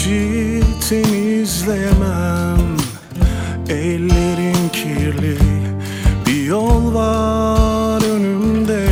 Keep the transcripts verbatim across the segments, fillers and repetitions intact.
içi temizleyemem. Ellerim kirli, bir yol var önümde.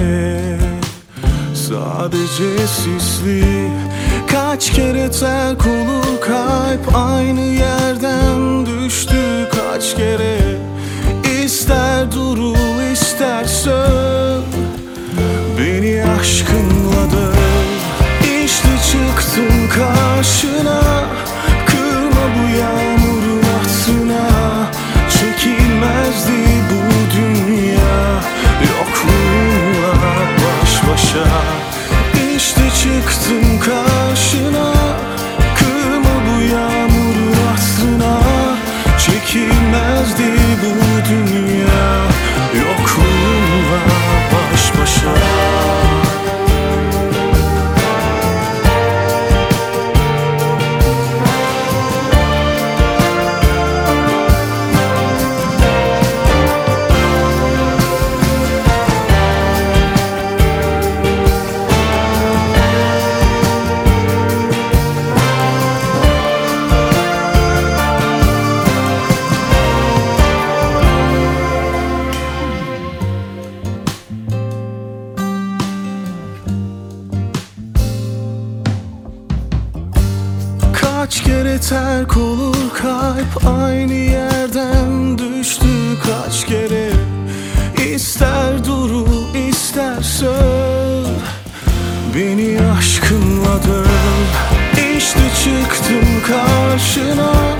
Sadece sisli, kaç kere terk olur kalp, aynı yerden düştü kaç kere. İster durul ister söv, beni aşkınla döv. İşte çıktım karşına, kırma bu yağmurun ahtına. Çekilmezdi bu dünya yokluğunla baş başa. İşte çıktım karşına, kırma bu yağmurun ahtına. Çekilmezdi bu dünya yokluğunla baş başa. Kaç kere terk olur kalp, aynı yerden düştü kaç kere. İster durul ister söv, beni aşkınla döv. İşte çıktım karşına,